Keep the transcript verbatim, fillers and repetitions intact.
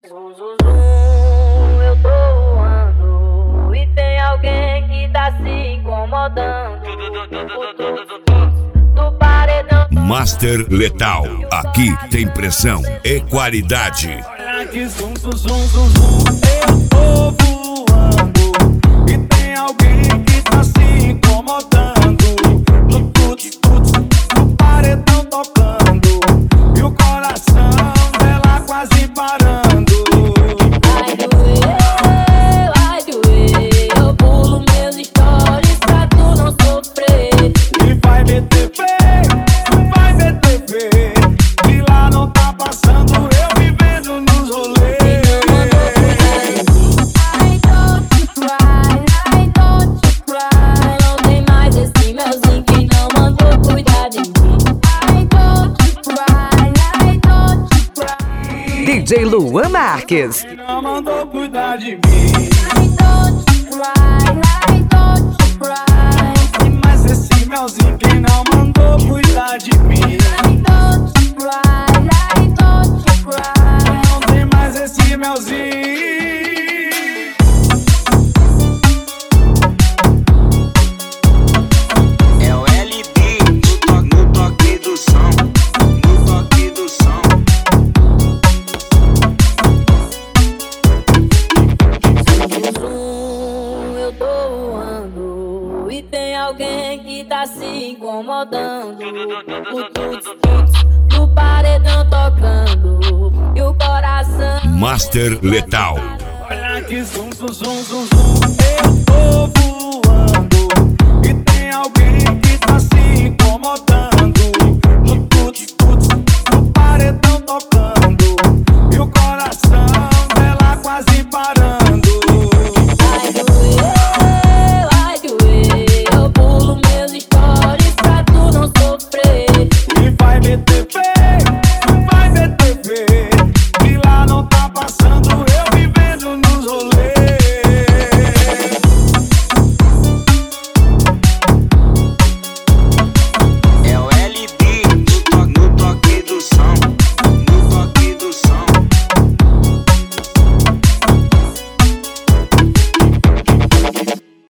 Zum, zum, zum, eu tô voando e tem alguém que tá se incomodando. O tuts, tuts do paredão. Master Letal, aqui tem pressão e qualidade. Olha que zum, zum, zum, zum, zum, eu tô voando e tem alguém que tá se incomodando. O tuts, tuts do paredão tocando e o coração dela quase parando. Vai doer, vai doer, eu pulo meus stories pra tu não sofrer. E vai meter fé, vai meter fé, que lá não tá passando eu vivendo nos rolês. I don't cry, I don't cry. Não tem mais esse melzinho que não mandou cuidar de mim. I don't cry, I don't cry. D J Luan Marques. Quem não mandou cuidar de mim? I don't cry, I don't cry. E mais esse melzinho, quem não mandou cuidar de mim? I don't cry, I don't cry. Não tem mais esse melzinho. É o L B no toque, no toque do som, no toque do som. Zum, eu tô voando e tem alguém que tá se incomodando. O tuts, tuts do paredão tocando e o coração. Master Letal. Olha que zum, zum, zum, zum, zum, eu tô voando e tem alguém que tá se incomodando.